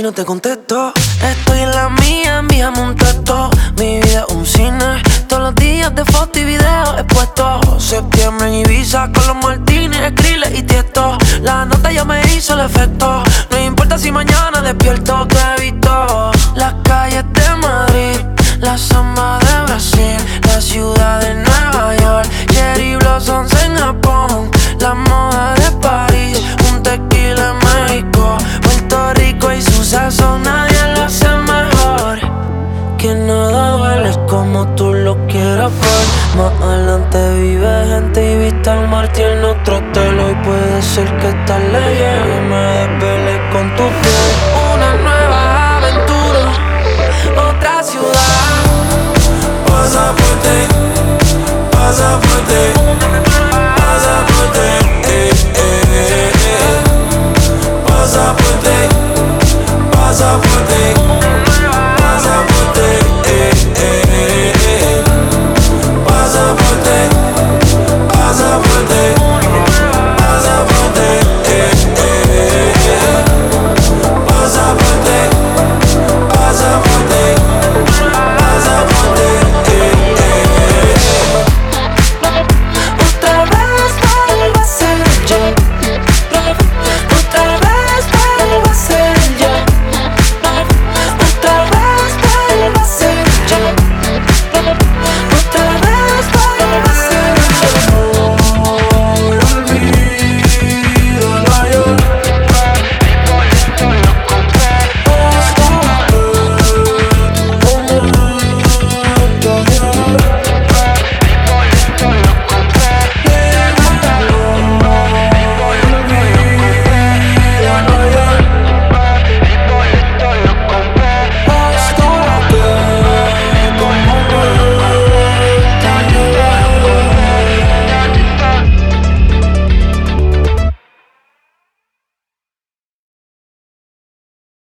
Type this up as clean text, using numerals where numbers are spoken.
no te contesto. Estoy en la mía, envíame un texto. Mi vida es un cine, todos los días de foto y video expuesto. Septiembre en Ibiza con los Martínez, Skrillex y Tiesto. La nota ya me hizo el efecto. No importa si mañana despierto. Te he visto las calles de Madrid, la samba de Brasil, la ciudad de Nueva York, cherry blossoms en Japón, la moda de París, un tequila en México, Puerto Rico y su sazón nadie lo hace mejor. Que nada duele como tú lo quieras ver. Más adelante vive gente y vista al mar, tiene otro telo y puede ser que esta leyenda y me desvele con tu piel.